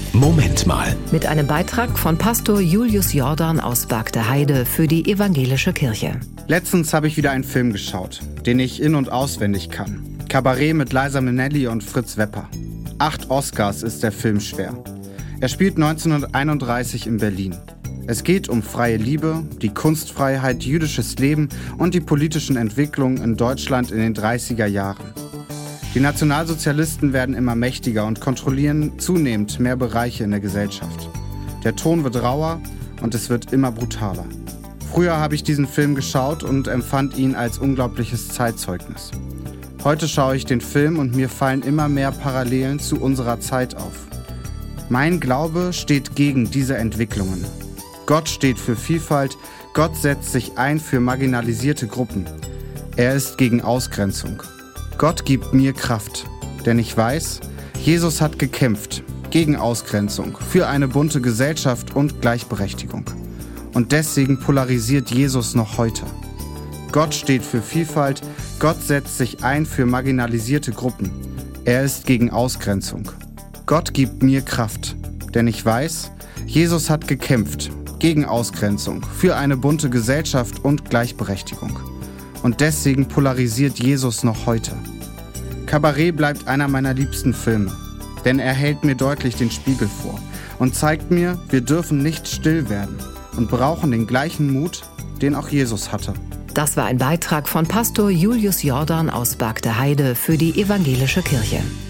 Moment mal. Mit einem Beitrag von Pastor Julius Jordan aus Bargteheide für die Evangelische Kirche. Letztens habe ich wieder einen Film geschaut, den ich in- und auswendig kann. Cabaret mit Liza Minnelli und Fritz Wepper. 8 Oscars ist der Film schwer. Er spielt 1931 in Berlin. Es geht um freie Liebe, die Kunstfreiheit, jüdisches Leben und die politischen Entwicklungen in Deutschland in den 30er Jahren. Die Nationalsozialisten werden immer mächtiger und kontrollieren zunehmend mehr Bereiche in der Gesellschaft. Der Ton wird rauer und es wird immer brutaler. Früher habe ich diesen Film geschaut und empfand ihn als unglaubliches Zeitzeugnis. Heute schaue ich den Film und mir fallen immer mehr Parallelen zu unserer Zeit auf. Mein Glaube steht gegen diese Entwicklungen. Gott steht für Vielfalt, Gott setzt sich ein für marginalisierte Gruppen. Er ist gegen Ausgrenzung. Gott gibt mir Kraft, denn ich weiß, Jesus hat gekämpft gegen Ausgrenzung, für eine bunte Gesellschaft und Gleichberechtigung. Und deswegen polarisiert Jesus noch heute. Gott steht für Vielfalt, Gott setzt sich ein für marginalisierte Gruppen. Er ist gegen Ausgrenzung. Gott gibt mir Kraft, denn ich weiß, Jesus hat gekämpft gegen Ausgrenzung, für eine bunte Gesellschaft und Gleichberechtigung. Und deswegen polarisiert Jesus noch heute. Cabaret bleibt einer meiner liebsten Filme, denn er hält mir deutlich den Spiegel vor und zeigt mir, wir dürfen nicht still werden und brauchen den gleichen Mut, den auch Jesus hatte. Das war ein Beitrag von Pastor Julius Jordan aus Bargteheide für die Evangelische Kirche.